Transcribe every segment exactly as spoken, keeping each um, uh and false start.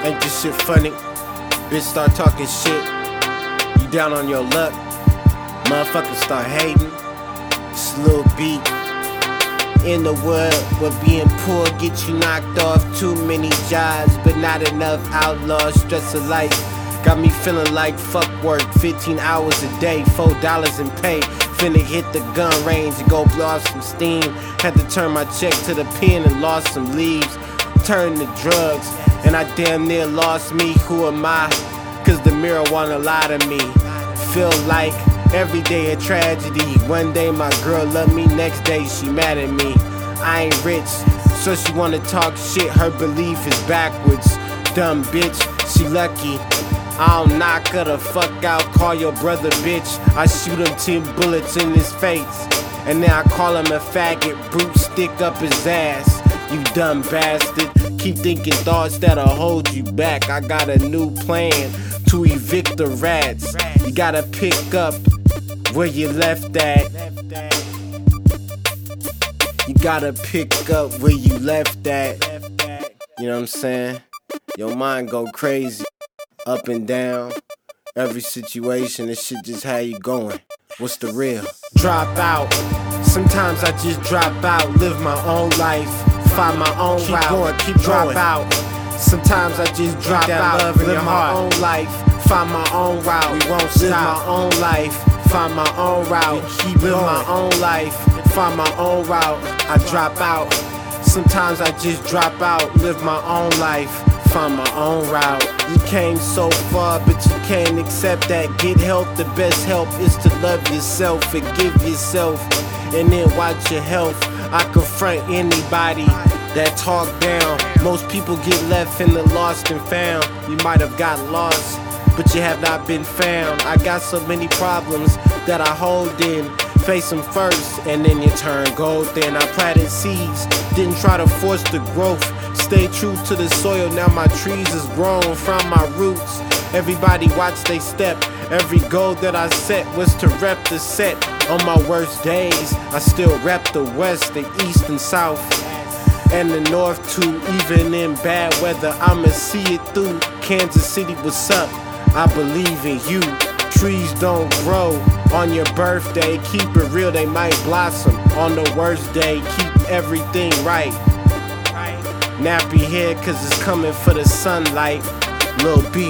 Ain't this shit funny? Bitch start talking shit. You down on your luck. Motherfuckers start hating. Just a little beat. In the world where being poor get you knocked off. Too many jobs, but not enough outlaws. Stress of life got me feeling like fuck work. Fifteen hours a day, four dollars in pay. Finna hit the gun range and go blow off some steam. Had to turn my check to the pen and lost some leaves. Turned to drugs, and I damn near lost me. Who am I? Cause the mirror wanna lie to me. Feel like every day a tragedy. One day my girl love me, next day she mad at me. I ain't rich, so she wanna talk shit. Her belief is backwards. Dumb bitch, she lucky. I'll knock her the fuck out, call your brother bitch. I shoot him ten bullets in his face, and then I call him a faggot. Brute stick up his ass, you dumb bastard. Keep thinking thoughts that'll hold you back. I got a new plan to evict the rats. You gotta pick up where you left at. You gotta pick up where you left at. You know what I'm saying? Your mind go crazy, up and down. Every situation, this shit just how you going. What's the real? Drop out. Sometimes I just drop out, live my own life, find my own keep route. Going, keep drop going. out. Sometimes I just drop out, love live my heart. own life, find my own route. We won't live stop. my own life, find my own route. We keep live going. my own life, find my own route. I drop out. Sometimes I just drop out, live my own life, find my own route. You came so far, but you can't accept that. Get help, the best help is to love yourself, forgive yourself, and then watch your health. I confront anybody that talk down. Most people get left in the lost and found. You might have got lost, but you have not been found. I got so many problems that I hold in. Face them first, and then you turn gold. Then I planted seeds, didn't try to force the growth. Stay true to the soil, now my trees is grown from my roots. Everybody watch they step. Every goal that I set was to rep the set. On my worst days, I still rep the west, the east and south, and the north too. Even in bad weather, I'ma see it through. Kansas City, what's up? I believe in you. Trees don't grow on your birthday. Keep it real, they might blossom on the worst day. Keep everything right. Nappy head, cause it's coming for the sunlight. Lil B.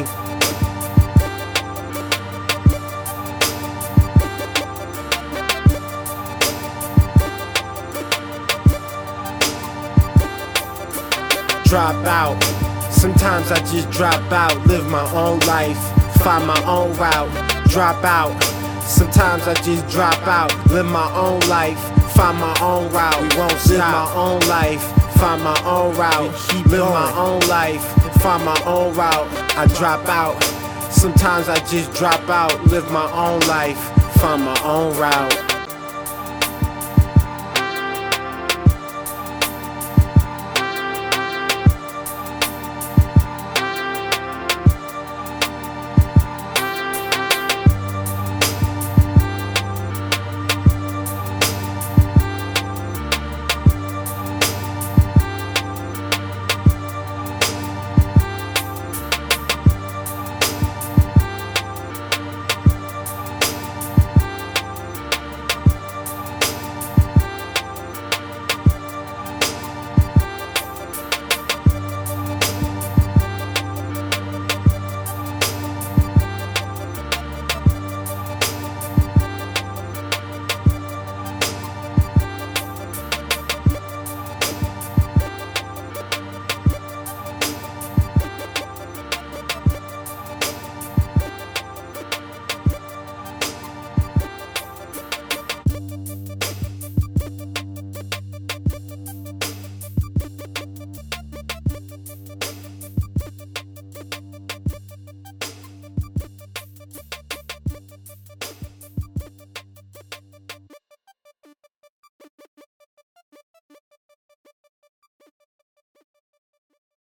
Drop out. Sometimes I just drop out, live my own life, find my own route. Drop out. Sometimes I just drop out, live my own life, find my own route. We won't stop. Live my own life, find my own route. Keep live my own life, find my own route. I drop out. Sometimes I just drop out, live my own life, find my own route.